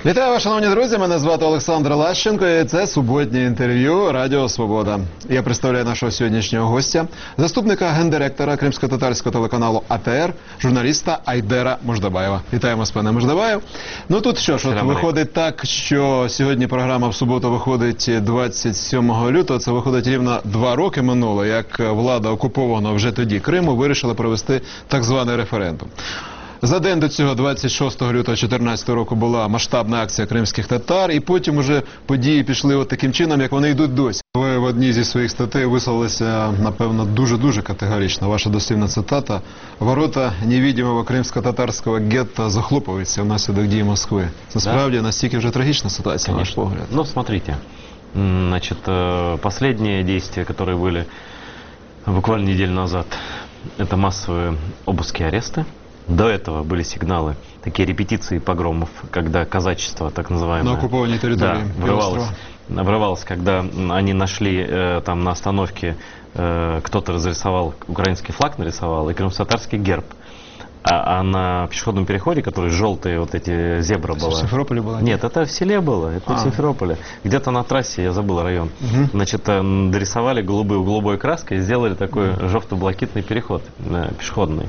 Вітаю вас, шановні друзі, мене звати Олександр Лащенко і це суботнє інтерв'ю Радіо Свобода. Я представляю нашого сьогоднішнього гостя, заступника гендиректора кримсько-татарського телеканалу АТР, журналіста Айдера Мождабаєва. Вітаємо з пане Мождабаєв. Ну тут що ж, от виходить так, що сьогодні програма в суботу виходить 27 лютого, це виходить рівно 2 роки минуло, як влада окупованого вже тоді Криму вирішила провести так званий референдум. За день до цього, 26 лютого 2014 року, була масштабна акція кримських татар, і потім уже події пішли от таким чином, як вони йдуть досі. Ви в одній зі своїх статей висловилися, напевно, дуже-дуже категорично. Ваша дослівна цитата: «Ворота невидимого кримсько-татарського гетто захлопуються внаслідок дій Москви». Насправді, настільки вже трагічна ситуація, на ваш погляд. Ну, смотрите, значит, последние действия, которые были буквально неделю назад, это массовые обыски и аресты. До этого были сигналы, такие репетиции погромов, когда казачество, так называемое, на оккупованной территории, да, врывалось, когда они нашли там на остановке, кто-то разрисовал, украинский флаг нарисовал и крымско-татарский герб. А на пешеходном переходе, который желтые вот эти зебра была. В Симферополе было? Нет, это в селе было, это в Симферополе. Где-то на трассе, я забыл район. Значит, дорисовали голубой краской и сделали такой жовто-блакитный переход пешеходный.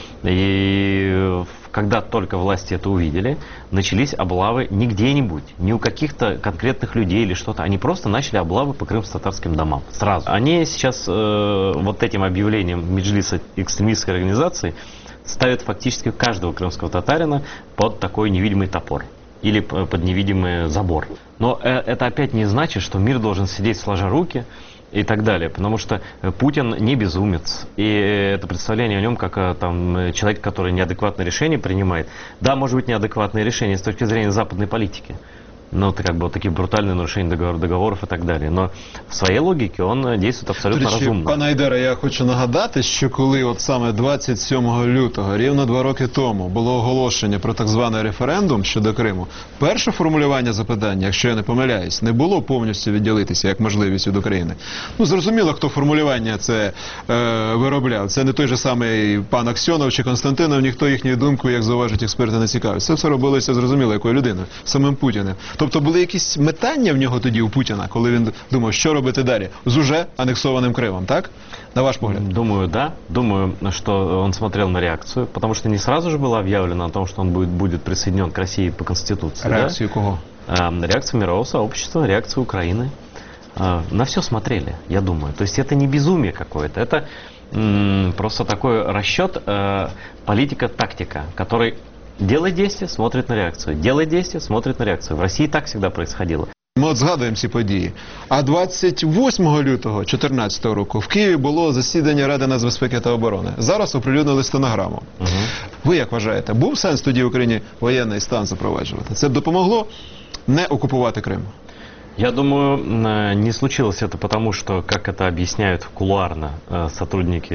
И когда только власти это увидели, начались облавы не где-нибудь, не у каких-то конкретных людей или что-то. Они просто начали облавы по крымско-татарским домам. Сразу. Они сейчас вот этим объявлением Меджлиса экстремистской организации ставят фактически каждого крымского татарина под такой невидимый топор или под невидимый забор. Но это опять не значит, что мир должен сидеть сложа руки и так далее, потому что Путин не безумец, и это представление о нем как там человек, который неадекватные решения принимает. Да, может быть, неадекватные решения с точки зрения западной политики. Ну, это как бы вот такие брутальные нарушения договоров и так далі. Но в своїй логіці він діє абсолютно розумно. Пане Айдере, я хочу нагадати, що коли от саме 27 лютого, рівно 2 роки тому, було оголошення про так званий референдум щодо Криму, перше формулювання запитання, якщо я не помиляюсь, не було повністю відділитися як можливість від України. Ну, зрозуміло, хто формулювання це виробляв. Це не той же самий пан Аксьонов чи Константинов, ніхто їхньою думкою, як зауважують експерти, не цікавиться. Це все робилося, зрозуміло, якою людиною, самим Путіним. Тобто були якісь метання в нього тоді у Путіна, коли він думав, що робити далі з уже анексованим Кримом, так? На ваш погляд? Думаю, да. Думаю, что он смотрел на реакцию, потому что не сразу же было объявлено о том, что он будет присоединен к России по Конституции. Реакцию, да? Кого? Реакцию мирового сообщества, реакцию Украины. На все смотрели, я думаю. То есть это не безумие какое-то, это просто такой расчет, политика, тактика, который делает действие, смотрит на реакцию. Делает действие, смотрит на реакцию. В России так всегда происходило. Ми от згадуємо ці події. А 28 лютого 2014 року в Києві було засідання Ради нацбезпеки та оборони. Зараз оприлюднили стенограму. Ви як вважаєте, був сенс тоді в Україні воєнний стан запроваджувати? Це б допомогло не окупувати Крим? Я думаю, не случилось это потому, что, как это объясняют кулуарно сотрудники,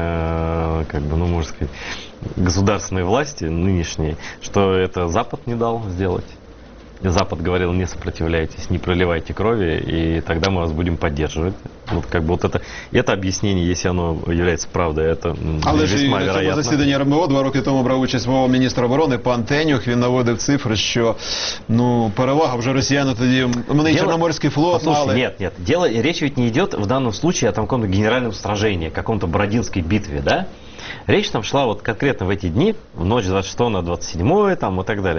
как бы, ну, можно сказать, государственной власти нынешней, что это Запад не дал сделать. Запад говорил: не сопротивляйтесь, не проливайте крови, и тогда мы вас будем поддерживать. Вот как бы вот это объяснение, если оно является правдой, это весьма вероятно. Але ж на засіданні РНБО 2 роки тому брав участь міністр оборони пан Тенюх, він наводив цифри, що ну перевага вже росіяни тоді, вони і Чорноморський флот мали. Нет, речь ведь не идет в данном случае о каком-то генеральном сражении, каком-то Бородинской битве, да? Речь там шла вот конкретно в эти дни, в ночь с 26 на 27 там и так далее.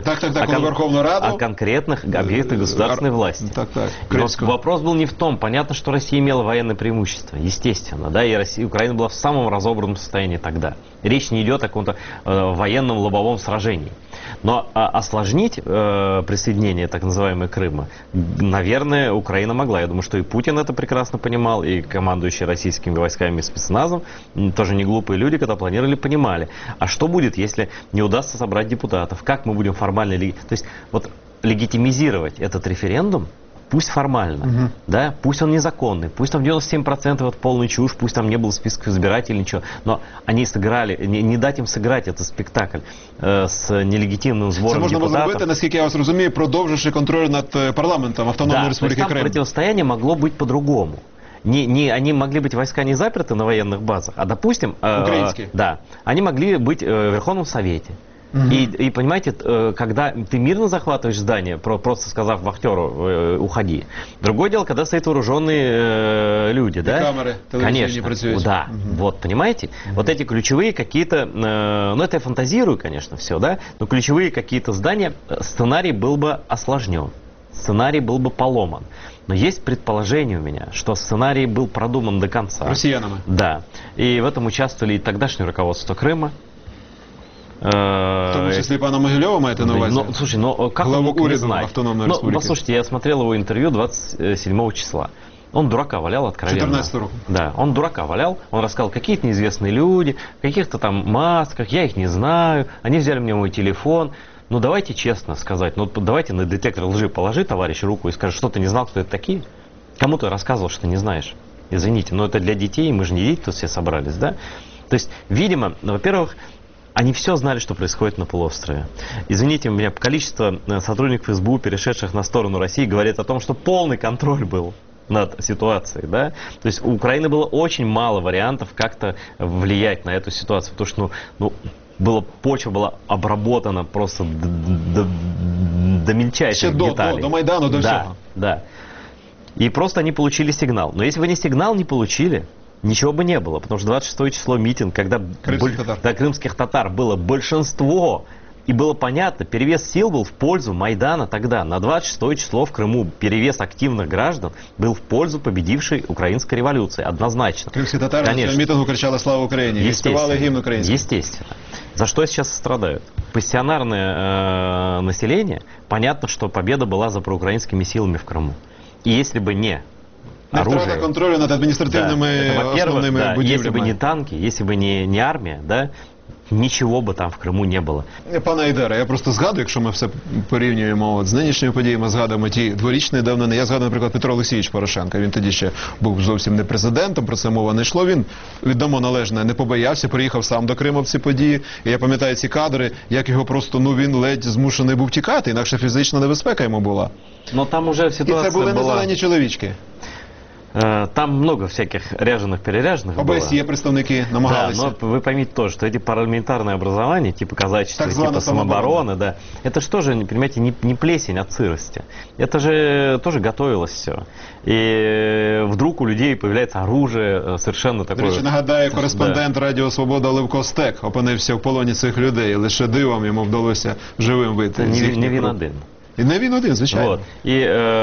О конкретных объектах государственной власти. Вопрос был не в том, понятно, что Россия имела военное преимущество, естественно, да, и Украина была в самом разобранном состоянии тогда. Речь не идет о каком-то военном лобовом сражении. Но осложнить присоединение так называемой Крыма, наверное, Украина могла. Я думаю, что и Путин это прекрасно понимал, и командующие российскими войсками и спецназом, тоже не глупые люди, когда планировали, понимали. А что будет, если не удастся собрать депутатов? Как мы будем формально... То есть вот легитимизировать этот референдум, пусть формально, да, пусть он незаконный, пусть там 97% это полная чушь, пусть там не было списка избирателей, ничего, но они сыграли, не дать им сыграть этот спектакль с нелегитимным сбором депутатов. Це можна було зробити, наскільки я вас розумію, продовживши контроль над парламентом Автономной Республики Крым. Да, противостояние могло быть по-другому. Они могли быть войска не заперты на военных базах, а, допустим, украинские. Да, они могли быть в Верховном Совете. И понимаете, когда ты мирно захватываешь здание, просто сказав вахтеру «уходи». Другое дело, когда стоят вооруженные люди, да? Камеры, конечно, працюют. Да, вот, понимаете? Вот эти ключевые какие-то, ну это я фантазирую, конечно, все, да? Но ключевые какие-то здания, сценарий был бы осложнен, сценарий был бы поломан. Но есть предположение у меня, что сценарий был продуман до конца. Россиянами. Да. И в этом участвовали и тогдашнее руководство Крыма. В тому числі пана Могильова маєте на увазі? Ну, слушай, ну как он мог не знать? Ну, послушайте, я смотрел его интервью 27 числа. Он дурака валял откровенно. 14 року. Да, он дурака валял. Он рассказал, какие-то неизвестные люди, в каких-то там масках, я их не знаю. Они взяли мне мой телефон. Ну, давайте честно сказать, ну, давайте на детектор лжи положи, товарищ, руку и скажи, что ты не знал, кто это такие? Кому ты рассказывал, что ты не знаешь? Извините, но это для детей, мы же не дети тут все собрались, да? То есть, видимо, во-первых, они все знали, что происходит на полуострове. Извините меня, количество сотрудников СБУ, перешедших на сторону России, говорит о том, что полный контроль был над ситуацией, да? То есть у Украины было очень мало вариантов как-то влиять на эту ситуацию, потому что, почва была обработана просто до мельчайших деталей. До Майдану, до всего. Да. И просто они получили сигнал. Но если бы они сигнал не получили, ничего бы не было, потому что 26 число митинг, когда крымских татар было большинство, и было понятно, перевес сил был в пользу Майдана тогда. На 26 число в Крыму перевес активных граждан был в пользу победившей украинской революции, однозначно. Крымские татары на своем митингу кричали «Слава Украине» и спевали гимн украинский. Естественно. За что сейчас страдают? Пассионарное население, понятно, что победа была за проукраинскими силами в Крыму. И если бы не оружие, контроля над административными основными будівлями. Если бы не танки, если бы не армия, да, нічого би там в Криму не було. Пане Айдаре, я просто згадую, якщо ми все порівнюємо з нинішніми подіями, згадуємо ті дворічні давнини. Я згадую, наприклад, Петро Олексійович Порошенко. Він тоді ще був зовсім не президентом, про це мова не йшло. Він, віддамо належне, не побоявся, приїхав сам до Криму в ці події. І я пам'ятаю ці кадри, як його просто, він ледь змушений був тікати, інакше фізична небезпека йому була. Но там уже ситуація І це були не зелені чоловічки. Там много всяких ряженых-переряженных было. ОБСЕ представники намагались. Да, но вы поймите тоже, что эти парламентарные образования, типа казачества, типа самообороны, да, это же тоже, понимаете, не плесень от сырости. Это же тоже готовилось все. И вдруг у людей появляется оружие совершенно такое... До речі, нагадаю, кореспондент Радіо Свобода Левко Стек опинився в полоні цих людей. Лише дивом йому вдалося живим вийти. Не він один. И не він один, звичайно. Вот. И,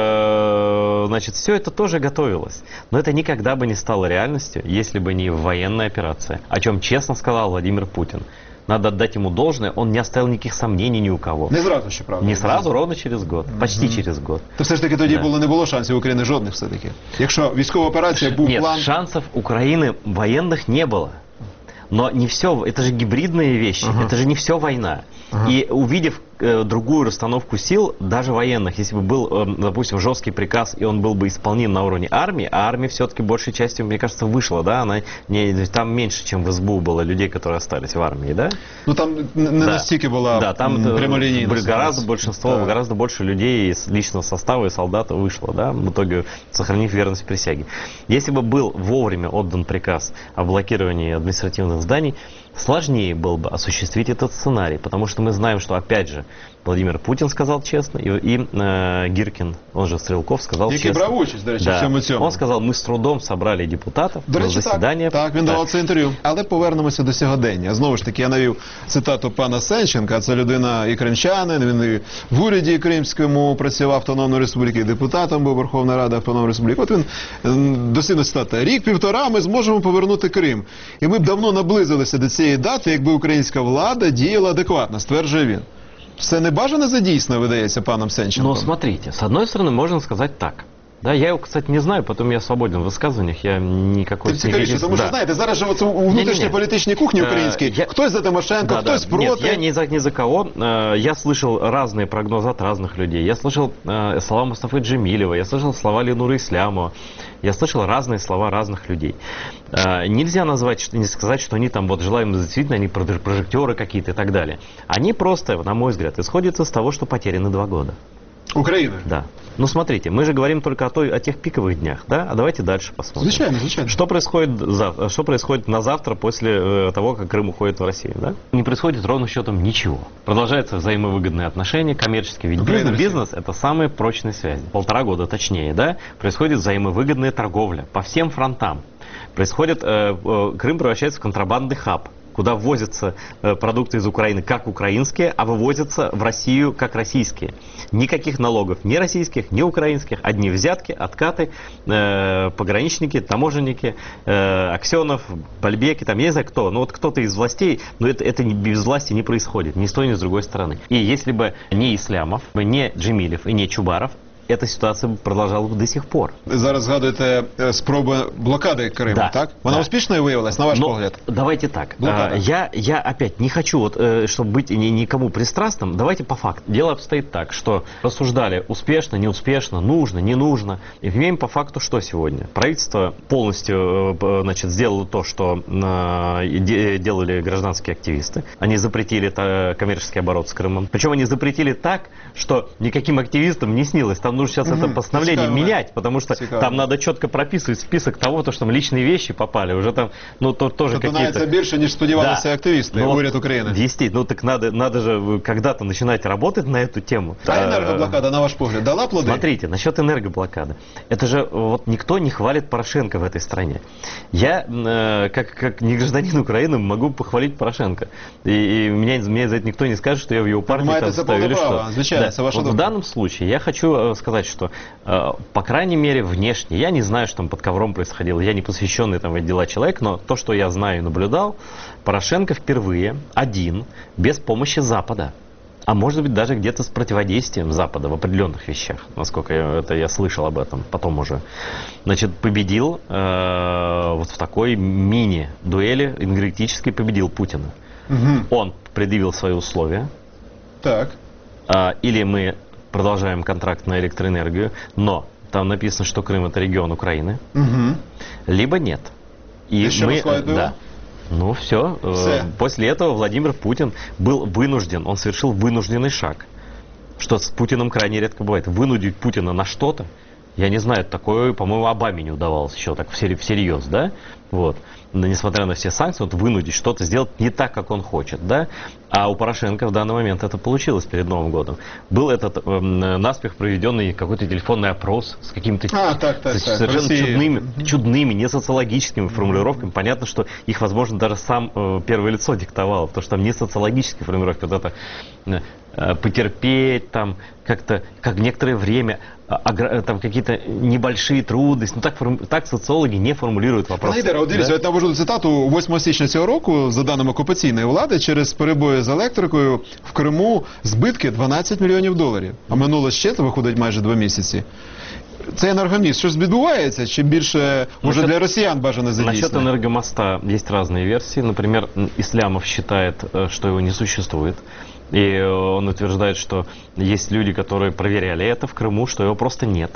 значит, все это тоже готовилось. Но это никогда бы не стало реальностью, если бы не военная операция. О чем честно сказал Владимир Путин. Надо отдать ему должное, он не оставил никаких сомнений ни у кого. Не сразу ще, правда? Не сразу, ровно через год. Почти через год. То все ж таки тоді не було шансів України жодних все-таки? Якщо військова операція був план... Нет, шансов Украины военных не было. Но не все, это же гибридные вещи, это же не все война. И увидев другую расстановку сил, даже военных, если бы был, допустим, жесткий приказ, и он был бы исполнен на уровне армии, а армия все-таки большей частью, мне кажется, вышла, да, она там меньше, чем в СБУ было людей, которые остались в армии, да? Ну там не настолько была прямолинейность. Гораздо большинство, гораздо больше людей из личного состава и солдат вышло, да, в итоге сохранив верность присяге. Если бы был вовремя отдан приказ о блокировании административных зданий, сложнее было бы осуществить этот сценарий, потому что мы знаем, что, опять же, Владимир Путин сказал честно, и Гиркин, он же Стрелков, сказал честно. Брав участь, до речі, в цьому цьому. Он сказал, мы с трудом собрали депутатов на засідання. Так, він давав це інтерв'ю. Але повернемося до сьогодення. Знову ж таки, я навів цитату пана Сенченка, це людина і кримчанин, він і в уряді Кримському працював Автономної Республіки, і депутатом був Верховної Ради Автономної Республіки. От він, дослідна цитата, рік-півтора ми зможемо повернути Крим. І ми б давно наблизилися до цієї дати, якби українська влада діяла адекватно, стверджує він. Все небажано задійсно, видається паном Сенченком. Но смотрите, с одной стороны, можно сказать так. Да, я его, кстати, не знаю, потом я свободен в высказываниях, я никакой... Тим цікавіше, тому що, знаєте, зараз же у внутрішній політичній кухні українській, хтось за Тимошенко, хтось проти. Нет, я ни за кого. Я слышал разные прогнозы от разных людей. Я слышал слова Мустафы Джемилева, я слышал слова Ленуры Ислямова, я слышал разные слова разных людей. Нельзя назвать, не сказать, что они там, вот, желаем действительно, они прожектеры какие-то и так далее. Они просто, на мой взгляд, исходят из того, что потеряны 2 года. Украины? Да. Ну, смотрите, мы же говорим только о тех пиковых днях, да? А давайте дальше посмотрим. Звичайно. Что происходит на завтра после того, как Крым уходит в Россию, да? Не происходит ровно счетом ничего. Продолжаются взаимовыгодные отношения, коммерческие, ведь бизнес – это самые прочные связи. 1,5 года точнее, да? Происходит взаимовыгодная торговля по всем фронтам. Крым превращается в контрабандный хаб, куда ввозятся продукты из Украины как украинские, а вывозятся в Россию как российские. Никаких налогов ни российских, ни украинских. Одни взятки, откаты, пограничники, таможенники, Аксенов, Бальбеки, там, я не знаю кто. Но вот кто-то из властей, но это без власти не происходит, ни с той, ни с другой стороны. И если бы не Ислямов, не Джемилев и не Чубаров, эта ситуація продовжувала б до сих пор. Зараз згадуєте спробу блокади Криму, да, так? Вона успішною виявилась, на ваш погляд? Давайте так. Я опять не хочу, чтобы быть никому пристрастным. Давайте по факту. Дело обстоит так, что рассуждали успешно, неуспешно, нужно, не нужно. И имеем по факту, что сегодня. Правительство полностью сделало то, что делали гражданские активисты. Они запретили коммерческий оборот с Крымом. Причем они запретили так, что никаким активистам не снилось. Там нужно сейчас это постановление менять, потому что там надо четко прописывать список того, что там личные вещи попали. Уже там, тоже какие-то... Это більше, ніж сподівалися активісти, уряд України. Действительно, так надо же когда-то начинать работать на эту тему. А энергоблокада, на ваш погляд, дала плоды? Смотрите, насчет энергоблокады. Это же никто не хвалит Порошенко в этой стране. Я, как не гражданин Украины, могу похвалить Порошенко. И меня за это никто не скажет, что я в его партии ставил или что. В данном случае я хочу сказать, что, по крайней мере, внешне, я не знаю, что там под ковром происходило, я не посвященный там в эти дела человек, но то, что я знаю и наблюдал, Порошенко впервые один, без помощи Запада, а может быть даже где-то с противодействием Запада в определенных вещах, насколько я слышал об этом, потом уже, победил вот в такой мини-дуэли энергетической, победил Путина. Он предъявил свои условия. Так. Или мы продолжаем контракт на электроэнергию, но там написано, что Крым — это регион Украины, либо нет. И мы, да. Ну все. После этого Владимир Путин был вынужден, он совершил вынужденный шаг, что с Путиным крайне редко бывает. Вынудить Путина на что-то, я не знаю, такое, по-моему, Обаме не удавалось еще так всерьез, да? Вот. Но, несмотря на все санкции, вынудить что-то сделать не так, как он хочет, да? А у Порошенко в данный момент это получилось перед Новым годом. Был этот наспех проведенный какой-то телефонный опрос с какими-то совершенно чудными, не социологическими формулировками. Понятно, что их, возможно, даже сам первое лицо диктовало, потому что там не социологические формулировки, вот это потерпеть, там, как-то, как некоторое время, там какие-то небольшие трудности. Ну так соціологи не формулюють вопроси. Дивіться, я навожу цитату 8 січня цього року, за даними окупаційної влади, через перебої з електрикою в Криму збитки $12 мільйонів. А минуло ще, це виходить майже 2 місяці. Це енергоміст. Щось відбувається? Чи більше, може, для росіян бажано задействовать? Насчет энергомоста есть разные версии. Например, Ислямов считает, что его не существует. И он утверждает, что есть люди, которые проверяли это в Крыму, что его просто нет.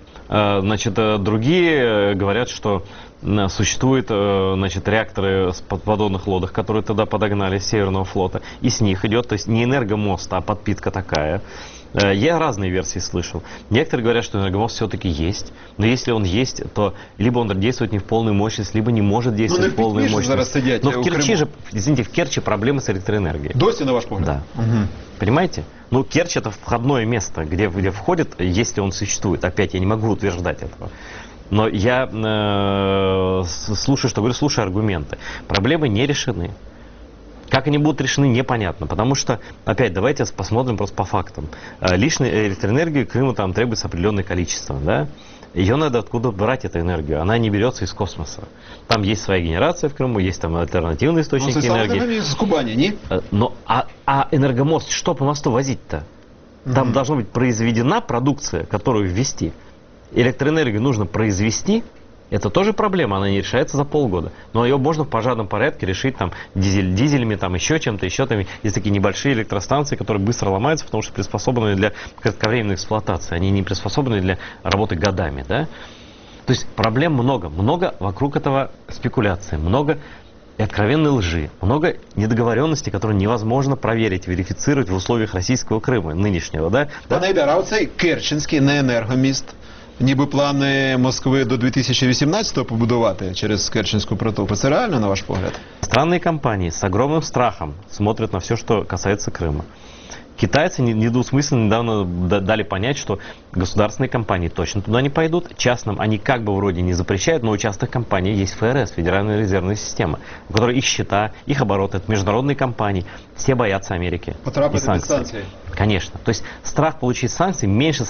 Другие говорят, что существуют реакторы с подводных лодок, которые тогда подогнали с Северного флота, и с них идет, то есть не энергомост, а подпитка такая. Я разные версии слышал. Некоторые говорят, что энергомост все-таки есть, но если он есть, то либо он действует не в полную мощность, либо не может действовать в полную мощность. Но в Керчи же, извините, в Керчи проблемы с электроэнергией. Досі, на ваш погляд? Да. Понимаете? Ну, Керчь — это входное место, где входит, если он существует. Опять, я не могу утверждать этого. Но я слушаю, что говорю, слушаю аргументы. Проблемы не решены. Как они будут решены, непонятно. Потому что, опять, давайте посмотрим просто по фактам. Лишней электроэнергии Крыму там требуется определенное количество, да? Ее надо откуда брать, эту энергию. Она не берется из космоса. Там есть своя генерация в Крыму, есть там альтернативные источники энергии. С Кубани, не? Но, а энергомост, что по мосту возить-то? Там должна быть произведена продукция, которую ввести. Электроэнергию нужно произвести. Это тоже проблема, она не решается за полгода. Но ее можно в пожарном порядке решить там дизелями, там еще чем-то, еще там. Есть такие небольшие электростанции, которые быстро ломаются, потому что приспособлены для кратковременной эксплуатации. Они не приспособлены для работы годами, да? То есть проблем много. Много вокруг этого спекуляции, много и откровенной лжи, много недоговоренностей, которые невозможно проверить, верифицировать в условиях российского Крыма нынешнего, да? Пане Айдар, а оцей Керченський не енергоміст, ніби плани Москви до 2018-го побудувати через Керченську протоку, це реально, на ваш погляд? Странные компании с огромным страхом смотрят на все, что касается Крыма. Китайцы недвусмысленно недавно дали понять, что государственные компании точно туда не пойдут. Частным они как бы вроде не запрещают, но у частных компаний есть ФРС, Федеральная резервная система, у которой их счета, их обороты, это международные компании. Все боятся Америки и санкций. Конечно. То есть страх получить санкции меньше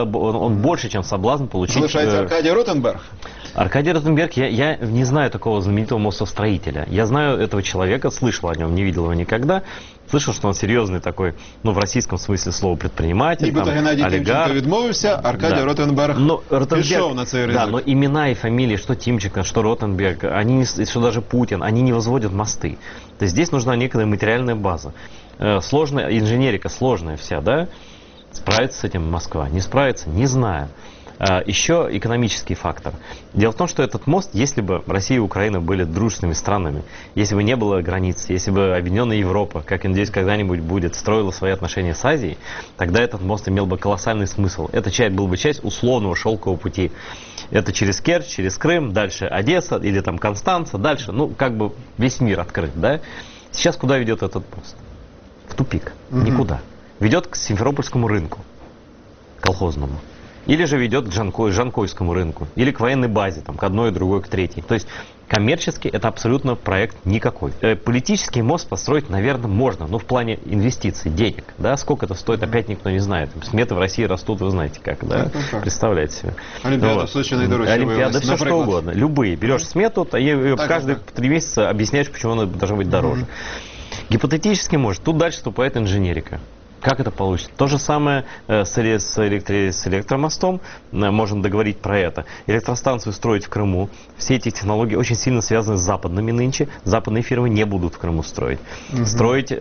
он больше, чем соблазн получить... Залишается Аркадий Ротенберг? Аркадий Ротенберг, я не знаю такого знаменитого мостостроителя. Я знаю этого человека, слышал о нем, не видел его никогда. Слышал, что он серьезный такой, в российском смысле слова предприниматель, нібито Геннадій Тимченко відмовився, Аркадій Ротенберг пішов на цей ризик. Да, но имена и фамилии, что Тимченко, что Ротенберг, что даже Путин, они не возводят мосты. То есть здесь нужна некая материальная база. Сложная инженерика, сложная вся, да? Справится с этим Москва, не справится, не знаю. Еще экономический фактор. Дело в том, что этот мост, если бы Россия и Украина были дружественными странами, если бы не было границ, если бы Объединенная Европа, как я надеюсь, когда-нибудь будет, строила свои отношения с Азией, тогда этот мост имел бы колоссальный смысл. Это был бы часть условного шелкового пути. Это через Керчь, через Крым, дальше Одесса или там Констанца, дальше, как бы весь мир открыт, да? Сейчас куда ведет этот мост? В тупик. Никуда. Ведет к Симферопольскому рынку, колхозному. Или же ведет к Жанкойскому рынку, или к военной базе, к одной, другой, к третьей. То есть коммерчески это абсолютно проект никакой. Политический мост построить, наверное, можно, но в плане инвестиций, денег. Да? Сколько это стоит, опять никто не знает. Сметы в России растут, вы знаете как, да? Представляете себе. Олимпиада в Сочи наидорожче. Олимпиада, все что угодно. Любые. Берешь смету, и каждые 3 месяца объясняешь, почему она должна быть дороже. Гипотетически может. Тут дальше вступает инженерика. Как это получится? То же самое с электромостом. Можем договорить про это. Электростанцию строить в Крыму. Все эти технологии очень сильно связаны с западными нынче. Западные фирмы не будут в Крыму строить. Строить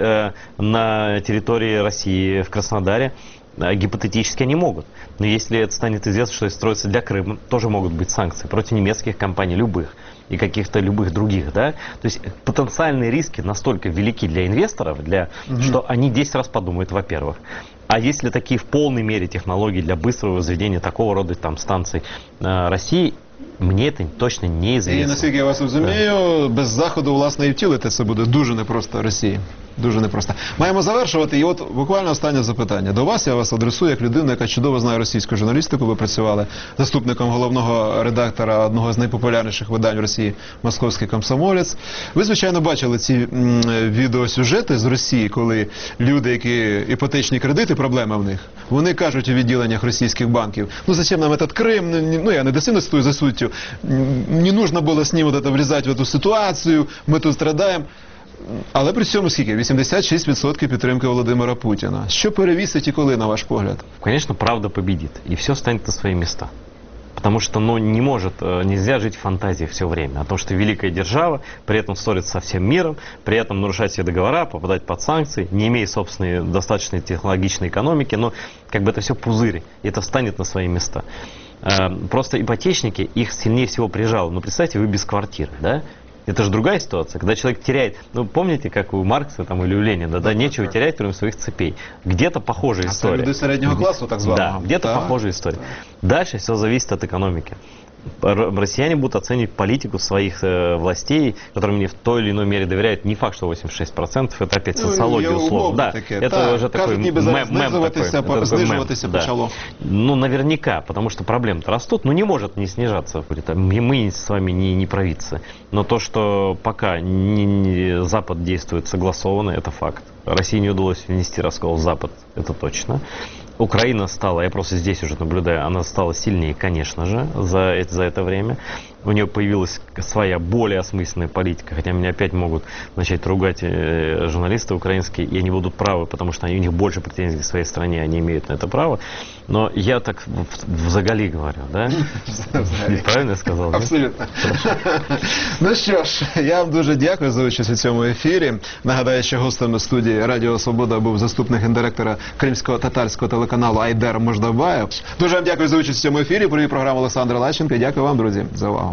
на территории России, в Краснодаре, гипотетически они могут. Но если это станет известно, что это строится для Крыма, тоже могут быть санкции против немецких компаний, любых. И каких-то любых других, да? То есть потенциальные риски настолько велики для инвесторов, что они 10 раз подумают, во-первых. А если такие в полной мере технологии для быстрого возведения такого рода станций России, мені це точно неізвісно. І наскільки я вас розумію, без заходу, власне, і втілити це буде дуже непросто Росії. Дуже непросто. Маємо завершувати. І от буквально останнє запитання. До вас я вас адресую як людину, яка чудово знає російську журналістику. Ви працювали заступником головного редактора одного з найпопулярніших видань в Росії «Московський комсомолець». Ви, звичайно, бачили ці відеосюжети з Росії, коли люди, які іпотечні кредити, проблема в них, вони кажуть у відділеннях російських банків: зачем нам этот Крым? Я не досильно стою за суттю. Не нужно было с ним вот это влезать в эту ситуацию, ми тут страдаємо. Але при цьому скільки? 86% підтримки Володимира Путіна. Що перевісить і коли, на ваш погляд? Конечно, правда победит, и все станет на свои места. Потому что, нельзя жить в фантазии все время. О том, что великая держава, при этом ссорится со всем миром, при этом нарушать все договора, попадать под санкции, не имея собственной достаточной технологичной экономики, но это все пузырь, и это встанет на свои места. Просто ипотечники, их сильнее всего прижало. Представьте, вы без квартиры, да? Это же другая ситуация, когда человек теряет, помните, как у Маркса или у Ленина, нечего терять, кроме своих цепей. Где-то похожая история. Люди среднего класса, так званого. Да, где-то похожая история. Дальше все зависит от экономики. Россияне будут оценивать политику своих властей, которым они в той или иной мере доверяют. Не факт, что 86%, это опять социология условно. Да, это уже такой мем. Знижуватися почало. Наверняка, потому что проблемы-то растут, не может не снижаться. Мы с вами не провидцы. Но то, что пока Запад действует согласованно, это факт. России не удалось внести раскол в Запад, это точно. Украина стала, я просто здесь уже наблюдаю, она стала сильнее, конечно же, за это время. У нее появилась своя более осмысленная политика, хотя меня опять могут начать ругать журналисты украинские, и они будут правы, потому что у них больше претензий к своей стране, они имеют на это право. Но я так взагалі говорю, да? Правильно я сказал? Абсолютно. Ну що ж, я вам дуже дякую за участь у цьому ефірі. Нагадаю, що гостем студії Радіо Свобода був заступник гендиректора кримського татарського телеканалу Айдар Мождабаєв. Дуже вам дякую за участь у цьому ефірі. Провів програму Олександр Лащенко. Дякую вам, друзі, за увагу.